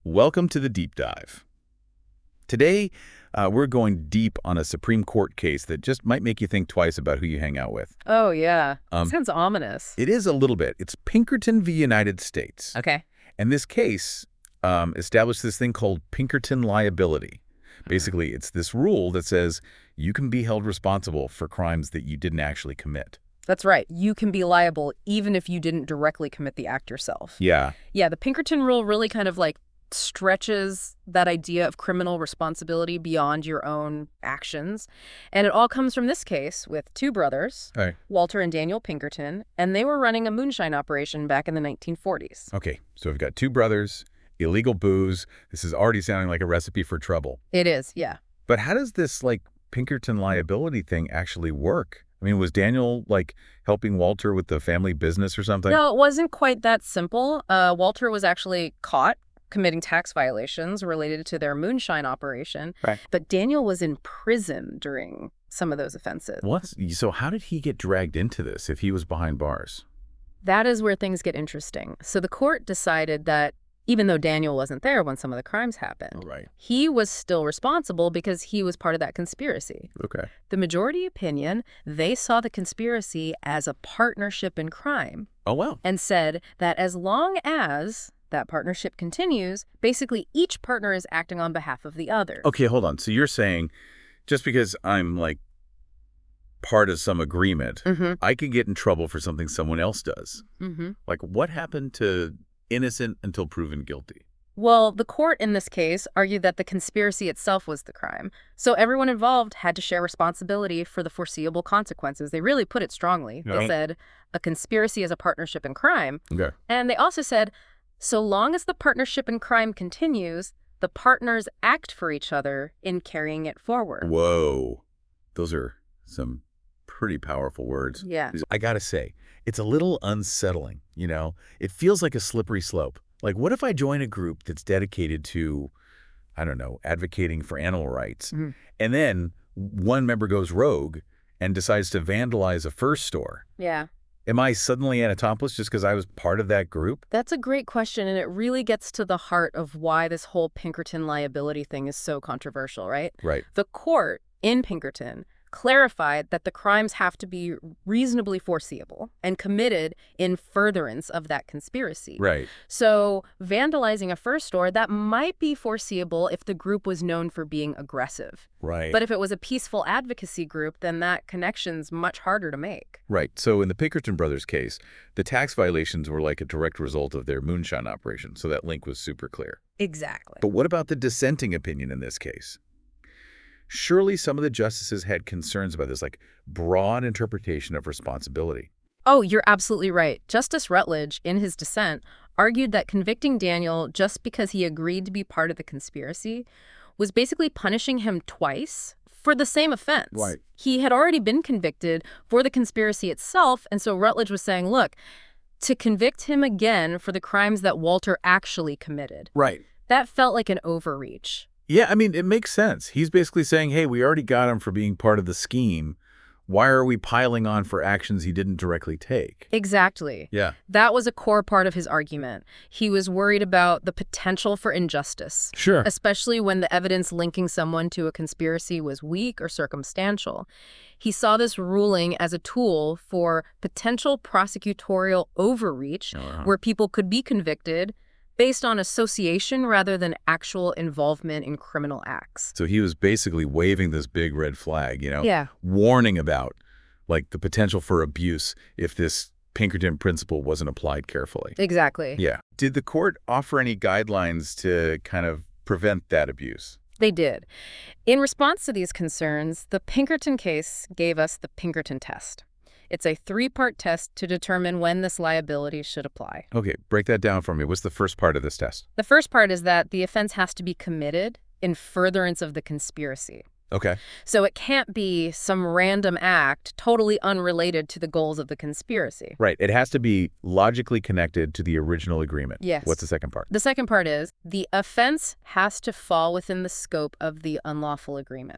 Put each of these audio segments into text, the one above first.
Welcome to the Deep Dive. Today, we're going deep on a Supreme Court case that just might make you think twice about who you hang out with. Oh, yeah. Um, Sounds ominous. It is a little bit. It's Pinkerton v. United States. Okay. And this case established this thing called Pinkerton liability. Basically, it's this rule that says you can be held responsible for crimes that you didn't actually commit. That's right. You can be liable even if you didn't directly commit the act yourself. Yeah. Yeah, the Pinkerton rule really kind of stretches that idea of criminal responsibility beyond your own actions. And it all comes from this case with two brothers, All right. Walter and Daniel Pinkerton, and they were running a moonshine operation back in the 1940s. Okay, so we've got two brothers, illegal booze. This is already sounding like a recipe for trouble. It is, yeah. But how does this, Pinkerton liability thing actually work? I mean, was Daniel, helping Walter with the family business or something? No, it wasn't quite that simple. Walter was actually caught committing tax violations related to their moonshine operation. Right. But Daniel was in prison during some of those offenses. What? So how did he get dragged into this if he was behind bars? That is where things get interesting. So the court decided that even though Daniel wasn't there when some of the crimes happened, Right. he was still responsible because he was part of that conspiracy. Okay. The majority opinion, they saw the conspiracy as a partnership in crime Oh, wow. and said that as long as that partnership continues, basically each partner is acting on behalf of the other. Okay, hold on. So you're saying just because I'm, part of some agreement, I could get in trouble for something someone else does. What happened to innocent until proven guilty? Well, the court in this case argued that the conspiracy itself was the crime. So everyone involved had to share responsibility for the foreseeable consequences. They really put it strongly. They said a conspiracy is a partnership in crime. Okay. And they also said, so long as the partnership in crime continues, the partners act for each other in carrying it forward. Whoa. Those are some pretty powerful words. Yeah. I gotta say, it's a little unsettling, It feels like a slippery slope. What if I join a group that's dedicated to, I don't know, advocating for animal rights, and then one member goes rogue and decides to vandalize a fur store? Yeah. Am I suddenly an accomplice just because I was part of that group? That's a great question, and it really gets to the heart of why this whole Pinkerton liability thing is so controversial, right? Right. The court in Pinkerton clarified that the crimes have to be reasonably foreseeable and committed in furtherance of that conspiracy. Right. So vandalizing a fur store, that might be foreseeable if the group was known for being aggressive. Right. But if it was a peaceful advocacy group, then that connection's much harder to make. Right. So in the Pinkerton brothers case, the tax violations were a direct result of their moonshine operation, so that link was super clear. Exactly. But what about the dissenting opinion in this case? Surely some of the justices had concerns about this, broad interpretation of responsibility. Oh, you're absolutely right. Justice Rutledge, in his dissent, argued that convicting Daniel just because he agreed to be part of the conspiracy was basically punishing him twice for the same offense. Right. He had already been convicted for the conspiracy itself, and so Rutledge was saying, look, to convict him again for the crimes that Walter actually committed, Right. that felt like an overreach. Yeah, I mean, it makes sense. He's basically saying, hey, we already got him for being part of the scheme. Why are we piling on for actions he didn't directly take? Exactly. Yeah. That was a core part of his argument. He was worried about the potential for injustice. Sure. Especially when the evidence linking someone to a conspiracy was weak or circumstantial. He saw this ruling as a tool for potential prosecutorial overreach, where people could be convicted based on association rather than actual involvement in criminal acts. So he was basically waving this big red flag, Yeah. warning about, the potential for abuse if this Pinkerton principle wasn't applied carefully. Exactly. Yeah. Did the court offer any guidelines to kind of prevent that abuse? They did. In response to these concerns, the Pinkerton case gave us the Pinkerton test. It's a 3-part test to determine when this liability should apply. Okay, break that down for me. What's the first part of this test? The first part is that the offense has to be committed in furtherance of the conspiracy. Okay. So it can't be some random act totally unrelated to the goals of the conspiracy. Right. It has to be logically connected to the original agreement. Yes. What's the second part? The second part is the offense has to fall within the scope of the unlawful agreement.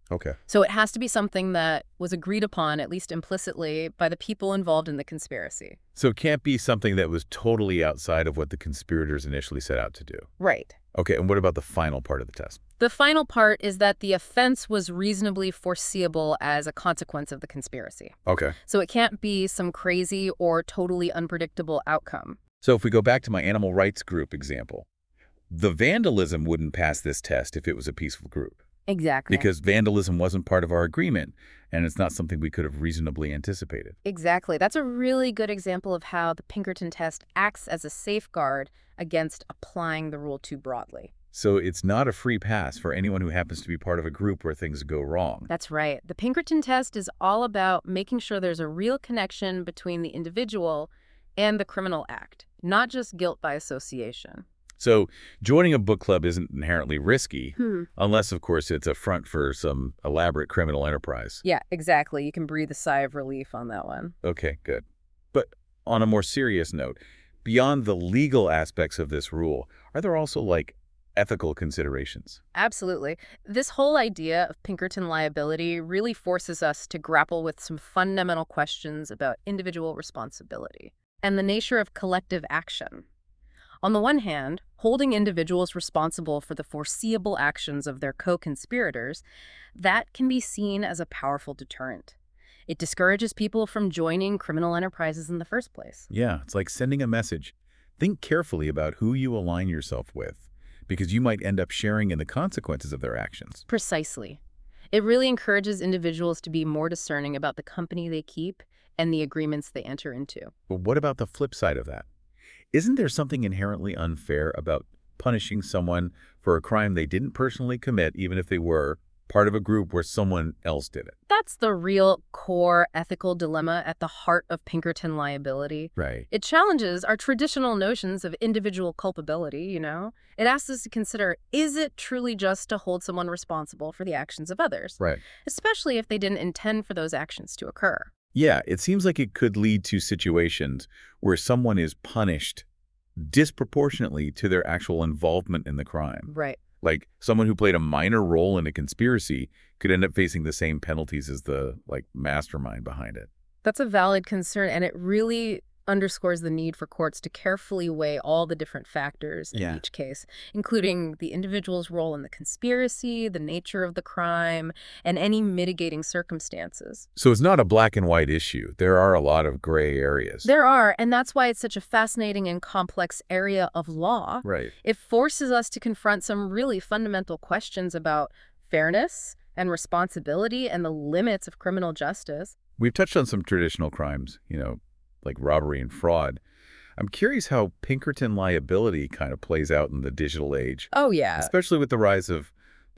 Okay. So it has to be something that was agreed upon, at least implicitly, by the people involved in the conspiracy. So it can't be something that was totally outside of what the conspirators initially set out to do. Right. Okay, and what about the final part of the test? The final part is that the offense was reasonably foreseeable as a consequence of the conspiracy. Okay. So it can't be some crazy or totally unpredictable outcome. So if we go back to my animal rights group example, the vandalism wouldn't pass this test if it was a peaceful group. Exactly. Because vandalism wasn't part of our agreement, and it's not something we could have reasonably anticipated. Exactly. That's a really good example of how the Pinkerton test acts as a safeguard against applying the rule too broadly. So it's not a free pass for anyone who happens to be part of a group where things go wrong. That's right. The Pinkerton test is all about making sure there's a real connection between the individual and the criminal act, not just guilt by association. So joining a book club isn't inherently risky, unless, of course, it's a front for some elaborate criminal enterprise. Yeah, exactly. You can breathe a sigh of relief on that one. Okay, good. But on a more serious note, beyond the legal aspects of this rule, are there also, like, ethical considerations? Absolutely. This whole idea of Pinkerton liability really forces us to grapple with some fundamental questions about individual responsibility and the nature of collective action. On the one hand, holding individuals responsible for the foreseeable actions of their co-conspirators, that can be seen as a powerful deterrent. It discourages people from joining criminal enterprises in the first place. Yeah, it's like sending a message. Think carefully about who you align yourself with, because you might end up sharing in the consequences of their actions. Precisely. It really encourages individuals to be more discerning about the company they keep and the agreements they enter into. But what about the flip side of that? Isn't there something inherently unfair about punishing someone for a crime they didn't personally commit, even if they were part of a group where someone else did it? That's the real core ethical dilemma at the heart of Pinkerton liability. Right. It challenges our traditional notions of individual culpability, you know? It asks us to consider, is it truly just to hold someone responsible for the actions of others? Right. Especially if they didn't intend for those actions to occur. Yeah, it seems like it could lead to situations where someone is punished disproportionately to their actual involvement in the crime. Right. Like, someone who played a minor role in a conspiracy could end up facing the same penalties as the, mastermind behind it. That's a valid concern, and it really underscores the need for courts to carefully weigh all the different factors in each case, including the individual's role in the conspiracy, the nature of the crime, and any mitigating circumstances. So it's not a black and white issue. There are a lot of gray areas. There are, and that's why it's such a fascinating and complex area of law. Right. It forces us to confront some really fundamental questions about fairness and responsibility and the limits of criminal justice. We've touched on some traditional crimes, like robbery and fraud. I'm curious how Pinkerton liability kind of plays out in the digital age. Oh, yeah. Especially with the rise of,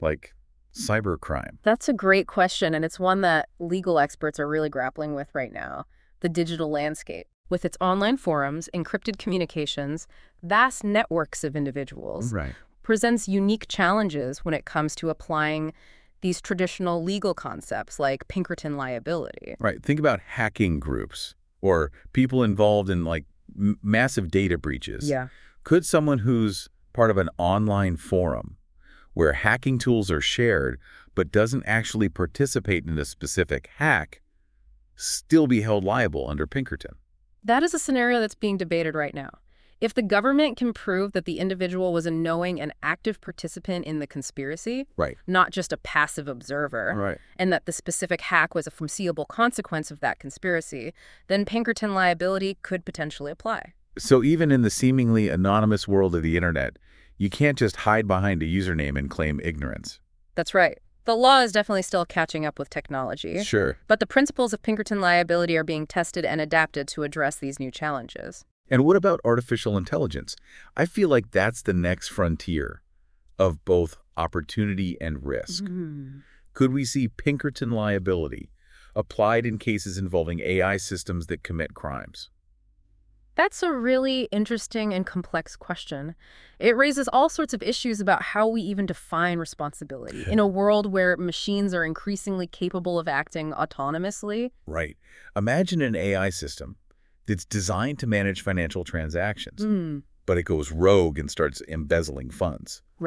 cybercrime. That's a great question, and it's one that legal experts are really grappling with right now. The digital landscape. With its online forums, encrypted communications, vast networks of individuals, presents unique challenges when it comes to applying these traditional legal concepts like Pinkerton liability. Right. Think about hacking groups or people involved in, massive data breaches. Yeah. Could someone who's part of an online forum where hacking tools are shared but doesn't actually participate in a specific hack still be held liable under Pinkerton? That is a scenario that's being debated right now. If the government can prove that the individual was a knowing and active participant in the conspiracy, not just a passive observer, and that the specific hack was a foreseeable consequence of that conspiracy, then Pinkerton liability could potentially apply. So even in the seemingly anonymous world of the internet, you can't just hide behind a username and claim ignorance. That's right. The law is definitely still catching up with technology. Sure. But the principles of Pinkerton liability are being tested and adapted to address these new challenges. And what about artificial intelligence? I feel like that's the next frontier of both opportunity and risk. Could we see Pinkerton liability applied in cases involving AI systems that commit crimes? That's a really interesting and complex question. It raises all sorts of issues about how we even define responsibility in a world where machines are increasingly capable of acting autonomously. Right. Imagine an AI system that's designed to manage financial transactions, but it goes rogue and starts embezzling funds. Right.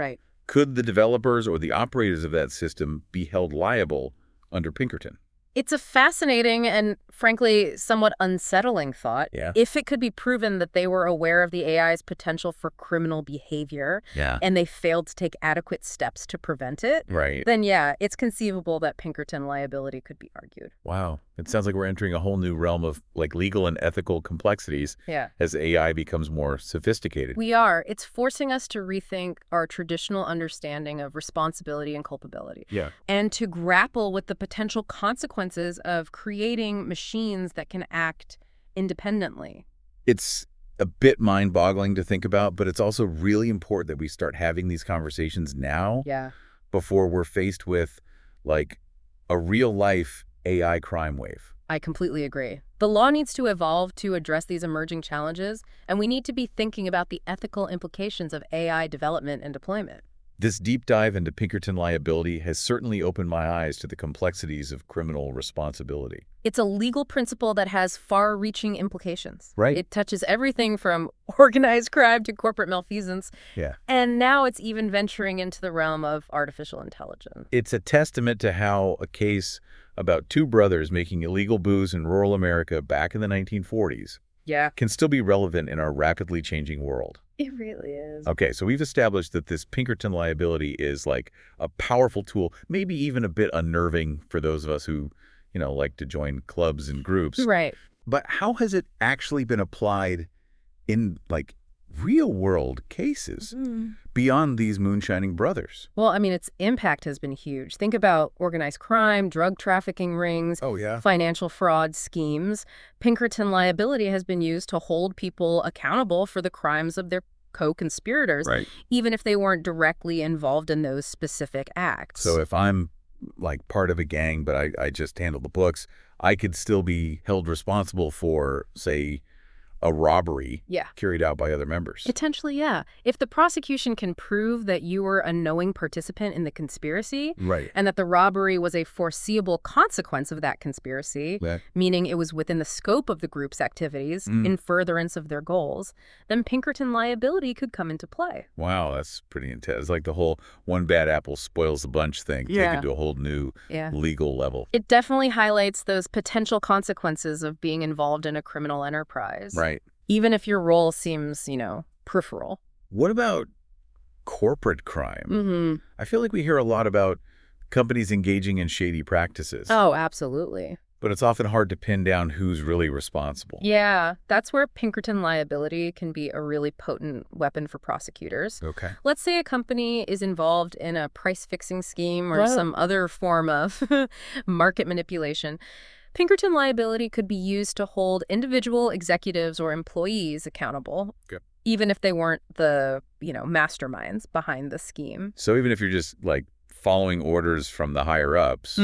Could the developers or the operators of that system be held liable under Pinkerton? It's a fascinating and, frankly, somewhat unsettling thought. Yeah. If it could be proven that they were aware of the AI's potential for criminal behavior Yeah. and they failed to take adequate steps to prevent it, Right. then yeah, it's conceivable that Pinkerton liability could be argued. Wow. It sounds like we're entering a whole new realm of like legal and ethical complexities Yeah. as AI becomes more sophisticated. We are. It's forcing us to rethink our traditional understanding of responsibility and culpability. Yeah. And to grapple with the potential consequences of creating machines that can act independently. It's a bit mind-boggling to think about, but it's also really important that we start having these conversations now Yeah. before we're faced with like a real-life AI crime wave. I completely agree. The law needs to evolve to address these emerging challenges, and we need to be thinking about the ethical implications of AI development and deployment. This deep dive into Pinkerton liability has certainly opened my eyes to the complexities of criminal responsibility. It's a legal principle that has far-reaching implications. Right. It touches everything from organized crime to corporate malfeasance. Yeah. And now it's even venturing into the realm of artificial intelligence. It's a testament to how a case about two brothers making illegal booze in rural America back in the 1940s Yeah. can still be relevant in our rapidly changing world. It really is. Okay, so we've established that this Pinkerton liability is like a powerful tool, maybe even a bit unnerving for those of us who, like to join clubs and groups. Right. But how has it actually been applied in like real-world cases beyond these moonshining brothers? Well, I mean, its impact has been huge. Think about organized crime, drug trafficking rings, Oh, yeah. financial fraud schemes. Pinkerton liability has been used to hold people accountable for the crimes of their co-conspirators, Right. even if they weren't directly involved in those specific acts. So if I'm like part of a gang, but I just handle the books, I could still be held responsible for, say, a robbery Yeah. carried out by other members. Potentially, yeah. If the prosecution can prove that you were a knowing participant in the conspiracy Right. and that the robbery was a foreseeable consequence of that conspiracy, Yeah. meaning it was within the scope of the group's activities in furtherance of their goals, then Pinkerton liability could come into play. Wow, that's pretty intense. It's like the whole one bad apple spoils the bunch thing, Yeah. taken to a whole new Yeah. legal level. It definitely highlights those potential consequences of being involved in a criminal enterprise. Right. Even if your role seems, peripheral. What about corporate crime? Mm-hmm. I feel like we hear a lot about companies engaging in shady practices, Oh, absolutely. but it's often hard to pin down who's really responsible. Yeah, that's where Pinkerton liability can be a really potent weapon for prosecutors. Okay. Let's say a company is involved in a price-fixing scheme or Right. some other form of market manipulation. Pinkerton liability could be used to hold individual executives or employees accountable, Okay. even if they weren't the, masterminds behind the scheme. So even if you're just like following orders from the higher ups,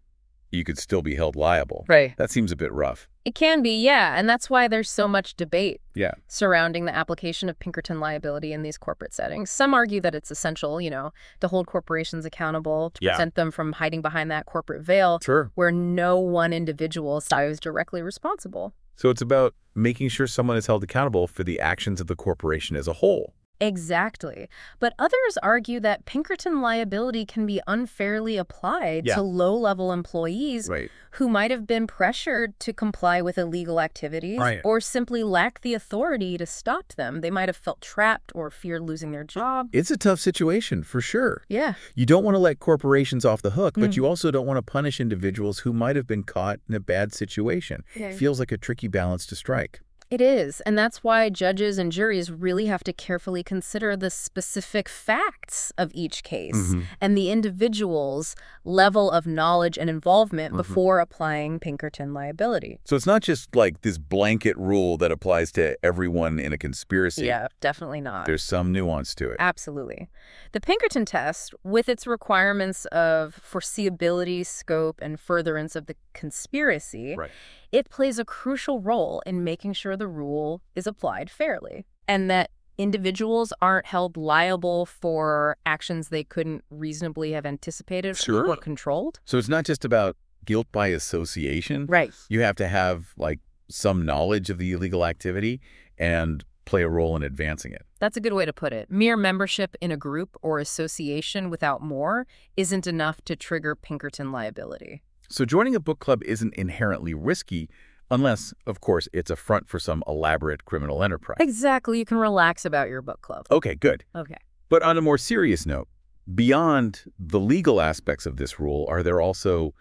you could still be held liable. Right. That seems a bit rough. It can be, yeah, and that's why there's so much debate Yeah. surrounding the application of Pinkerton liability in these corporate settings. Some argue that it's essential, to hold corporations accountable, to Yeah. prevent them from hiding behind that corporate veil Sure. where no one individual side is directly responsible. So it's about making sure someone is held accountable for the actions of the corporation as a whole. Exactly. But others argue that Pinkerton liability can be unfairly applied Yeah. to low-level employees Right. who might have been pressured to comply with illegal activities Right. or simply lack the authority to stop them. They might have felt trapped or feared losing their job. It's a tough situation for sure. Yeah. You don't want to let corporations off the hook, but you also don't want to punish individuals who might have been caught in a bad situation. Yeah. Feels like a tricky balance to strike. It is, and that's why judges and juries really have to carefully consider the specific facts of each case and the individual's level of knowledge and involvement before applying Pinkerton liability. So it's not just like this blanket rule that applies to everyone in a conspiracy. Yeah, definitely not. There's some nuance to it. Absolutely. The Pinkerton test, with its requirements of foreseeability, scope, and furtherance of the conspiracy, Right. it plays a crucial role in making sure the rule is applied fairly and that individuals aren't held liable for actions they couldn't reasonably have anticipated Sure. or controlled. So it's not just about guilt by association. Right. You have to have like some knowledge of the illegal activity and play a role in advancing it. That's a good way to put it. Mere membership in a group or association without more isn't enough to trigger Pinkerton liability. So joining a book club isn't inherently risky unless, of course, it's a front for some elaborate criminal enterprise. Exactly. You can relax about your book club. Okay, good. Okay. But on a more serious note, beyond the legal aspects of this rule, are there also,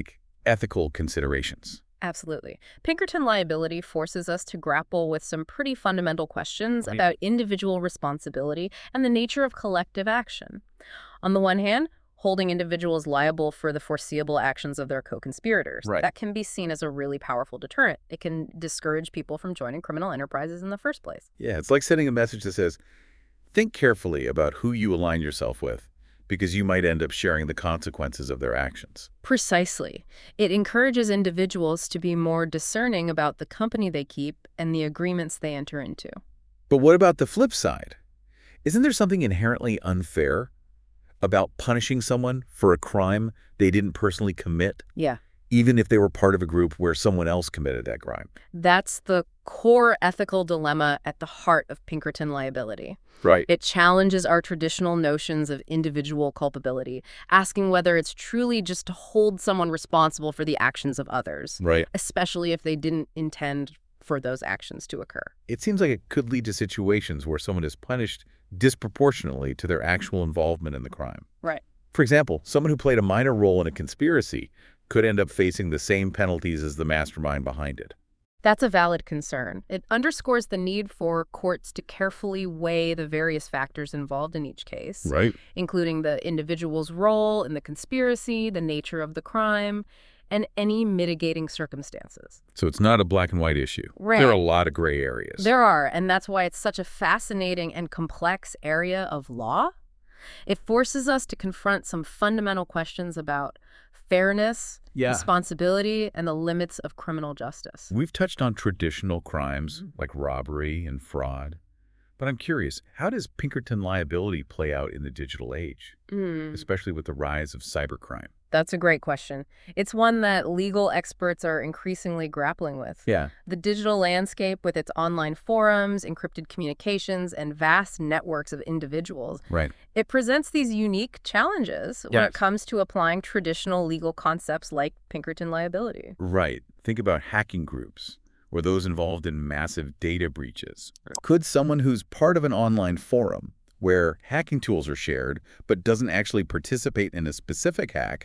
ethical considerations? Absolutely. Pinkerton liability forces us to grapple with some pretty fundamental questions about individual responsibility and the nature of collective action. On the one hand, holding individuals liable for the foreseeable actions of their co-conspirators. Right. That can be seen as a really powerful deterrent. It can discourage people from joining criminal enterprises in the first place. Yeah, it's like sending a message that says, think carefully about who you align yourself with, because you might end up sharing the consequences of their actions. Precisely. It encourages individuals to be more discerning about the company they keep and the agreements they enter into. But what about the flip side? Isn't there something inherently unfair about punishing someone for a crime they didn't personally commit, Yeah. even if they were part of a group where someone else committed that crime? That's the core ethical dilemma at the heart of Pinkerton liability. Right. It challenges our traditional notions of individual culpability, asking whether it's truly just to hold someone responsible for the actions of others, Right. especially if they didn't intend for those actions to occur. It seems like it could lead to situations where someone is punished disproportionately to their actual involvement in the crime. Right. For example, someone who played a minor role in a conspiracy could end up facing the same penalties as the mastermind behind it. That's a valid concern. It underscores the need for courts to carefully weigh the various factors involved in each case, Right. including the individual's role in the conspiracy, the nature of the crime, and any mitigating circumstances. So it's not a black and white issue. Right. There are a lot of gray areas. There are, and that's why it's such a fascinating and complex area of law. It forces us to confront some fundamental questions about fairness, responsibility, and the limits of criminal justice. We've touched on traditional crimes like robbery and fraud. But I'm curious, how does Pinkerton liability play out in the digital age, especially with the rise of cybercrime? That's a great question. It's one that legal experts are increasingly grappling with. Yeah. The digital landscape, with its online forums, encrypted communications, and vast networks of individuals, Right. it presents these unique challenges when it comes to applying traditional legal concepts like Pinkerton liability. Right. Think about hacking groups or those involved in massive data breaches. Could someone who's part of an online forum where hacking tools are shared but doesn't actually participate in a specific hack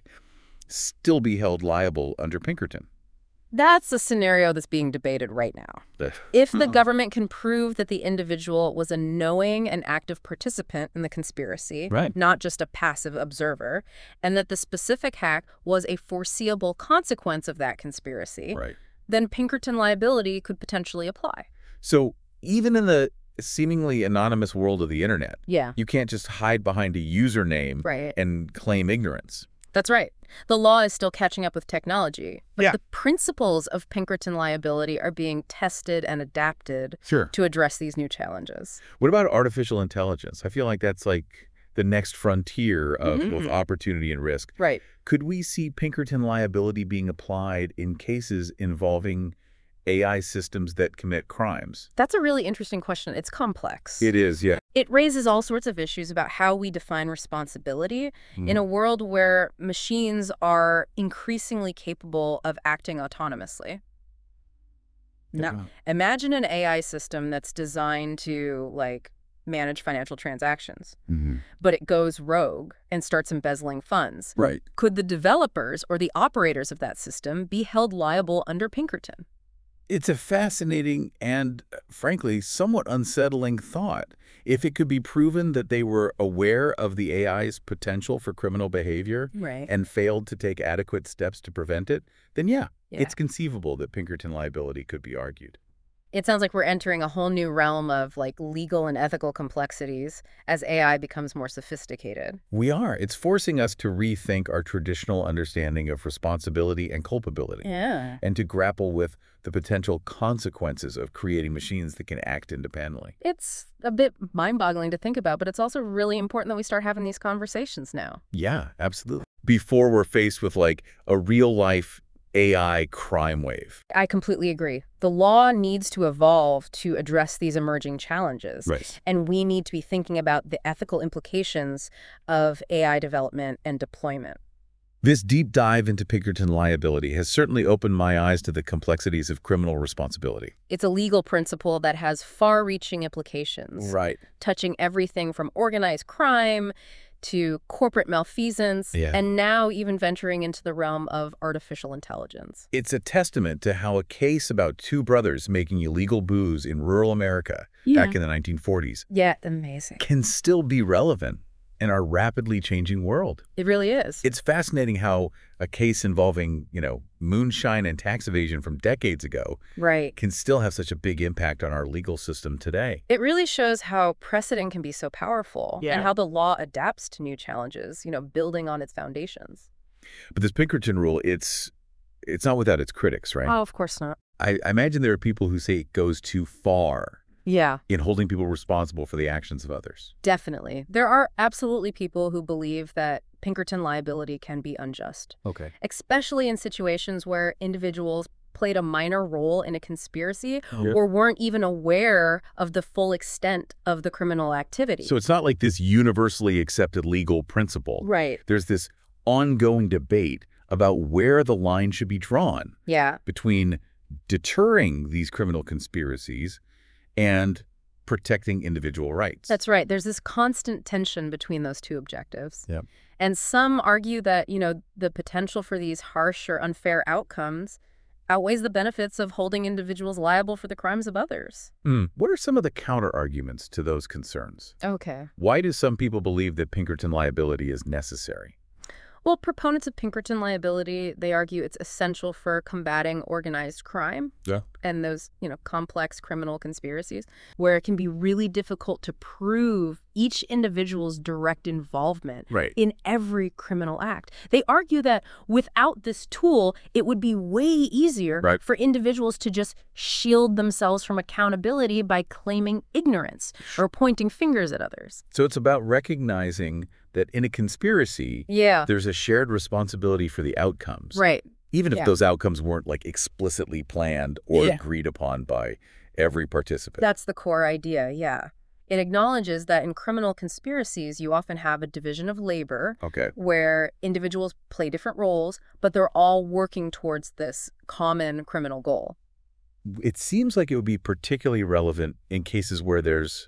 still be held liable under Pinkerton? That's a scenario that's being debated right now. If the government can prove that the individual was a knowing and active participant in the conspiracy, not just a passive observer, and that the specific hack was a foreseeable consequence of that conspiracy, then Pinkerton liability could potentially apply. So even in the seemingly anonymous world of the internet, you can't just hide behind a username and claim ignorance. That's right. The law is still catching up with technology, but the principles of Pinkerton liability are being tested and adapted to address these new challenges. What about artificial intelligence? I feel like that's like the next frontier of both opportunity and risk. Right. Could we see Pinkerton liability being applied in cases involving AI systems that commit crimes? That's a really interesting question. It's complex. It is, yeah. It raises all sorts of issues about how we define responsibility in a world where machines are increasingly capable of acting autonomously. Now, imagine an AI system that's designed to, manage financial transactions, but it goes rogue and starts embezzling funds. Right. Could the developers or the operators of that system be held liable under Pinkerton? It's a fascinating and, frankly, somewhat unsettling thought. If it could be proven that they were aware of the AI's potential for criminal behavior and failed to take adequate steps to prevent it, then it's conceivable that Pinkerton liability could be argued. It sounds like we're entering a whole new realm of legal and ethical complexities as AI becomes more sophisticated. We are. It's forcing us to rethink our traditional understanding of responsibility and culpability. Yeah. And to grapple with the potential consequences of creating machines that can act independently. It's a bit mind-boggling to think about, but it's also really important that we start having these conversations now. Yeah, absolutely. Before we're faced with a real-life AI crime wave. I completely agree. The law needs to evolve to address these emerging challenges. Right. And we need to be thinking about the ethical implications of AI development and deployment. This deep dive into Pinkerton liability has certainly opened my eyes to the complexities of criminal responsibility. It's a legal principle that has far-reaching implications, Right. touching everything from organized crime to corporate malfeasance, and now even venturing into the realm of artificial intelligence. It's a testament to how a case about two brothers making illegal booze in rural America back in the 1940s Amazing. can still be relevant in our rapidly changing world. It really is. It's fascinating how a case involving, moonshine and tax evasion from decades ago can still have such a big impact on our legal system today. It really shows how precedent can be so powerful and how the law adapts to new challenges, building on its foundations. But this Pinkerton rule, it's not without its critics, right? Oh, of course not. I imagine there are people who say it goes too far in holding people responsible for the actions of others. Definitely. There are absolutely people who believe that Pinkerton liability can be unjust. Okay. Especially in situations where individuals played a minor role in a conspiracy or weren't even aware of the full extent of the criminal activity. So it's not like this universally accepted legal principle. Right. There's this ongoing debate about where the line should be drawn between deterring these criminal conspiracies and protecting individual rights. That's right. There's this constant tension between those two objectives. Yep. And some argue that, the potential for these harsh or unfair outcomes outweighs the benefits of holding individuals liable for the crimes of others. What are some of the counter-arguments to those concerns? Okay. Why do some people believe that Pinkerton liability is necessary? Well, proponents of Pinkerton liability, they argue it's essential for combating organized crime and those, complex criminal conspiracies, where it can be really difficult to prove each individual's direct involvement in every criminal act. They argue that without this tool, it would be way easier for individuals to just shield themselves from accountability by claiming ignorance or pointing fingers at others. So it's about recognizing that in a conspiracy, there's a shared responsibility for the outcomes. Right. Even if those outcomes weren't explicitly planned or agreed upon by every participant. That's the core idea, It acknowledges that in criminal conspiracies, you often have a division of labor where individuals play different roles, but they're all working towards this common criminal goal. It seems like it would be particularly relevant in cases where there's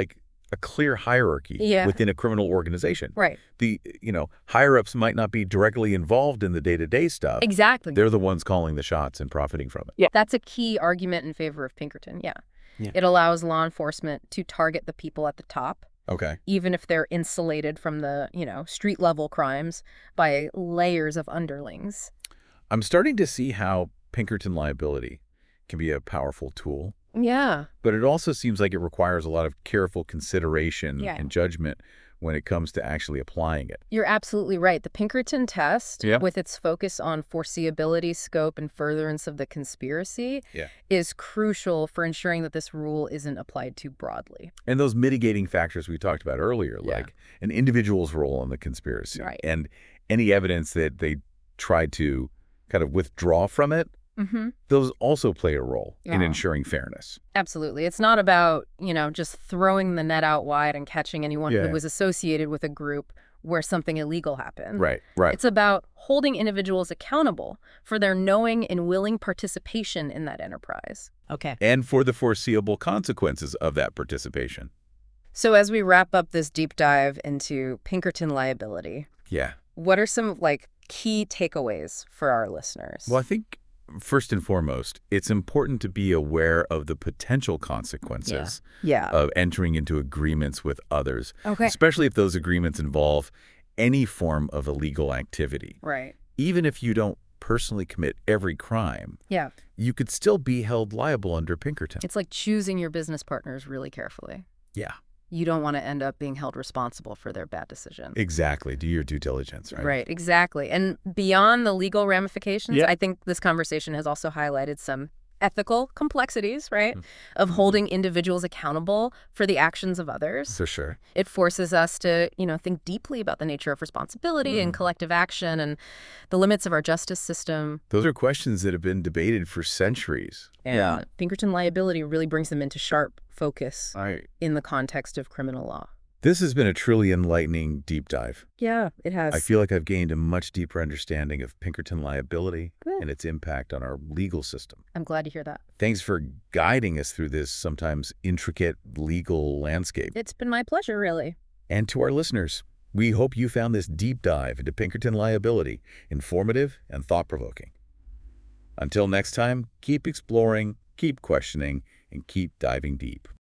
a clear hierarchy within a criminal organization. Right. The, higher-ups might not be directly involved in the day-to-day stuff. Exactly. They're the ones calling the shots and profiting from it. Yeah. That's a key argument in favor of Pinkerton, It allows law enforcement to target the people at the top. Okay. Even if they're insulated from the, street-level crimes by layers of underlings. I'm starting to see how Pinkerton liability can be a powerful tool. Yeah. But it also seems like it requires a lot of careful consideration and judgment when it comes to actually applying it. You're absolutely right. The Pinkerton test, with its focus on foreseeability, scope, and furtherance of the conspiracy, is crucial for ensuring that this rule isn't applied too broadly. And those mitigating factors we talked about earlier, like an individual's role in the conspiracy and any evidence that they tried to kind of withdraw from it, those also play a role in ensuring fairness. Absolutely. It's not about, just throwing the net out wide and catching anyone who was associated with a group where something illegal happened. Right. It's about holding individuals accountable for their knowing and willing participation in that enterprise. Okay. And for the foreseeable consequences of that participation. So as we wrap up this deep dive into Pinkerton liability, what are some, key takeaways for our listeners? Well, I think first and foremost, it's important to be aware of the potential consequences of entering into agreements with others, especially if those agreements involve any form of illegal activity. Right. Even if you don't personally commit every crime, you could still be held liable under Pinkerton. It's like choosing your business partners really carefully. Yeah. You don't want to end up being held responsible for their bad decision. Exactly. Do your due diligence, right? Right, exactly. And beyond the legal ramifications, I think this conversation has also highlighted some ethical complexities, right, of holding individuals accountable for the actions of others. For sure. It forces us to, think deeply about the nature of responsibility and collective action and the limits of our justice system. Those are questions that have been debated for centuries. And Pinkerton liability really brings them into sharp focus in the context of criminal law. This has been a truly enlightening deep dive. Yeah, it has. I feel like I've gained a much deeper understanding of Pinkerton liability and its impact on our legal system. I'm glad to hear that. Thanks for guiding us through this sometimes intricate legal landscape. It's been my pleasure, really. And to our listeners, we hope you found this deep dive into Pinkerton liability informative and thought-provoking. Until next time, keep exploring, keep questioning, and keep diving deep.